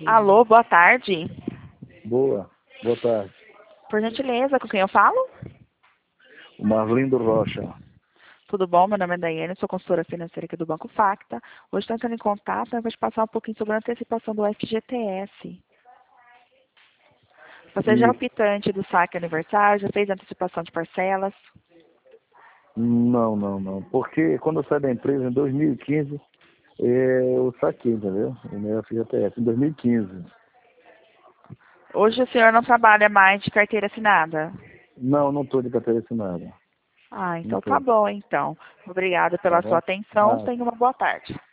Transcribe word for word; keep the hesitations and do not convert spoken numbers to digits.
Alô, boa tarde. Boa, boa tarde. Por gentileza, com quem eu falo? O Marlindo Rocha. Tudo bom? Meu nome é Daiane, sou consultora financeira aqui do Banco Facta. Hoje estou entrando em contato, eu vou te passar um pouquinho sobre a antecipação do F G T S. Você já é o Isso. optante do saque aniversário, já fez a antecipação de parcelas? Não, não, não. Porque quando eu saí da empresa, em dois mil e quinze, eh, eu saquei, entendeu? O meu F G T S, em dois mil e quinze. Hoje o senhor não trabalha mais de carteira assinada? Não, não estou de carteira assinada. Ah, Não então tá estou. bom, então. Obrigada Tá pela sua bom? atenção. Ah, Tenha uma boa tarde.